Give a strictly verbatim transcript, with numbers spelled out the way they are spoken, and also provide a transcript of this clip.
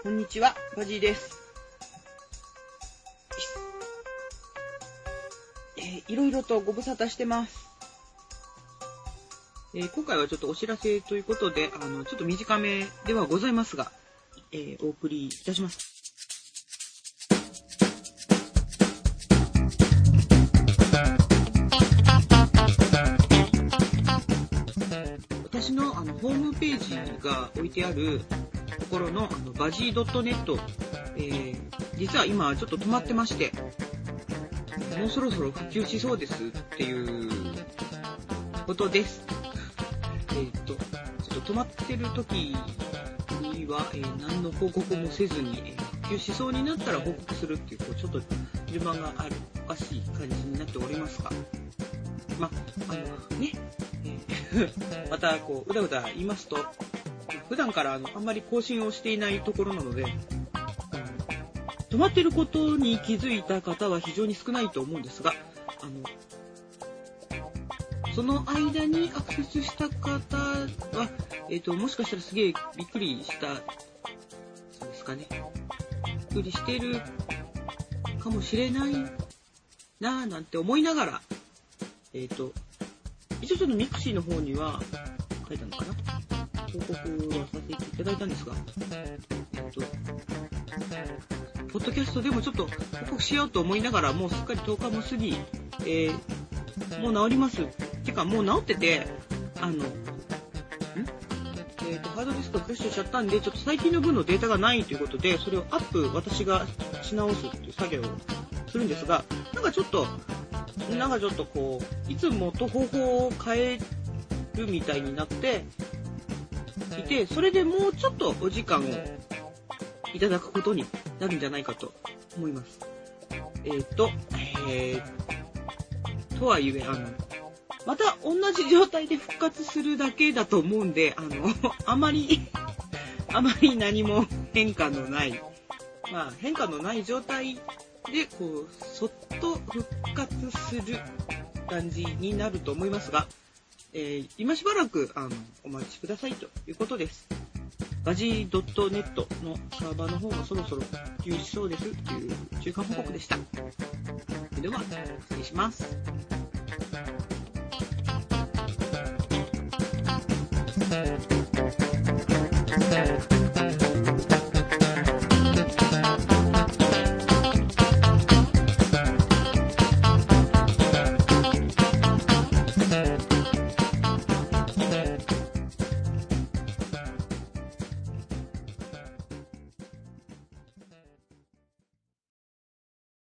こんにちは、バジーです。えー、いろいろとご無沙汰してます。えー、今回はちょっとお知らせということで、あのちょっと短めではございますが、えー、お送りいたします。私のあのホームページが置いてあるところのあのバジー .net、えー、実は今ちょっと止まってまして、もうそろそろ復旧しそうですっていうことです。えっと、ちょっと止まってる時には、えー、何の報告もせずに、えー、復旧しそうになったら報告するっていう、こうちょっと順番がある、おかしい感じになっておりますが、ま、あのね、えー、またこう、うだうだ言いますと、普段からあのあんまり更新をしていないところなので、止まってることに気づいた方は非常に少ないと思うんですが、あのその間にアクセスした方は、えーと、もしかしたらすげえびっくりした、そうですかね。びっくりしてるかもしれないなぁなんて思いながら、えーと、一応ちょっとミクシーの方には書いたのかな、報告はさせていただいたんですが、えーと、ポッドキャストでもちょっと報告しようと思いながら、もうすっかりとおかも過ぎ、えー、もう治ります。てかもう治ってて、あの、んえーと、ハードディスクをフラッシュしちゃったんで、ちょっと最近の分のデータがないということで、それをアップ私がし直すっていう作業をするんですが、なんかちょっと、なんかちょっとこう、いつもと方法を変えるみたいになっていて、それでもうちょっとお時間をいただくことになるんじゃないかと思います。えーと、えー、とはいえ、あの、また同じ状態で復活するだけだと思うんで、あの、あまり、あまり何も変化のない、まあ変化のない状態で、こう、そっと復活する感じになると思いますが、えー、今しばらく、あの、お待ちくださいということです。バジー .net のサーバーの方がそろそろ復旧しそうですという中間報告でした。では、失礼します。Thank you.